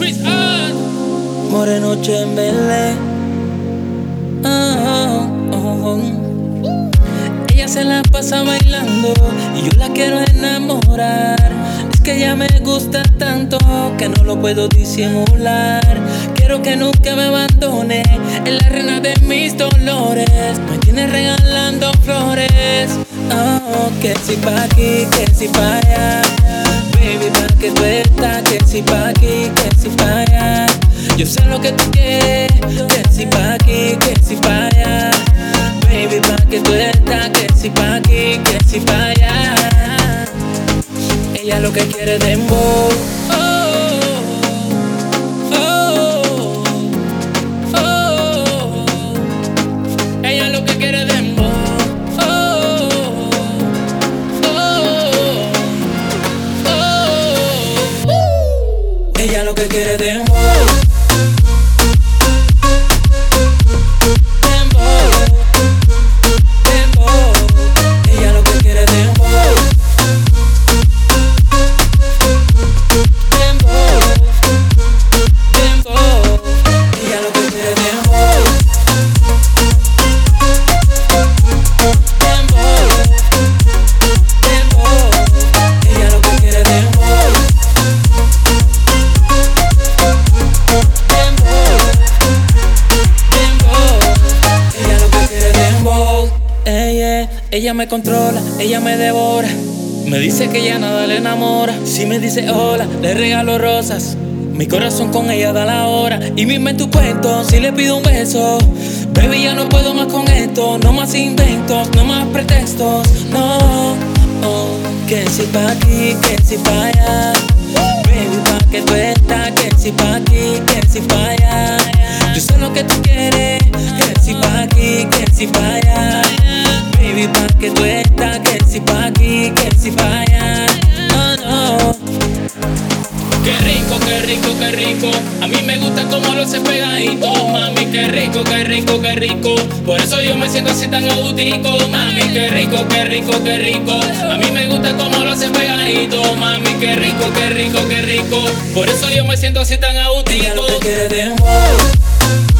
Chris Art. Moreno Chembele. Ella se la pasa bailando y yo la quiero enamorar. Es que ella me gusta tanto que no lo puedo disimular. Quiero que nunca me abandone, es la reina de mis dolores. Me tiene regalando flores. Oh, que si pa' aquí, que si pa' allá. Baby, pa' que tú estás, que si pa' aquí, que si pa' allá. Yo sé lo que tú quieres, que si pa' aquí, que si pa' allá. Baby, pa' que tú estás, que si pa' aquí, que si pa' allá. Ella lo que quiere es dembow. Ella lo que quiere es dembow. Ella lo que quiere es dembow. Ella me controla, ella me devora. Me dice que ya nada le enamora. Si me dice hola, le regalo rosas. Mi corazón con ella da la hora. Y me invento un cuento, si le pido un beso. Baby, ya no puedo más con esto. No más inventos, no más pretextos. No, oh, que si pa' aquí, que si pa' allá. Baby, pa' que tú estás, que si pa' aquí, que si pa' allá. Yo sé lo que tú quieres, que si pa' aquí, que si pa' allá. Baby, pa' que tú estás, que si pa' aquí, que si pa' allá. Oh, no. Qué rico, qué rico, qué rico. A mí me gusta como lo haces pegadito. Mami, qué rico, qué rico, qué rico. Por eso yo me siento así tan autico. Mami, qué rico, qué rico, qué rico. A mí me gusta como lo haces pegadito. Mami, qué rico, qué rico, qué rico. Por eso yo me siento así tan autico. Ella lo que quiere es dembow.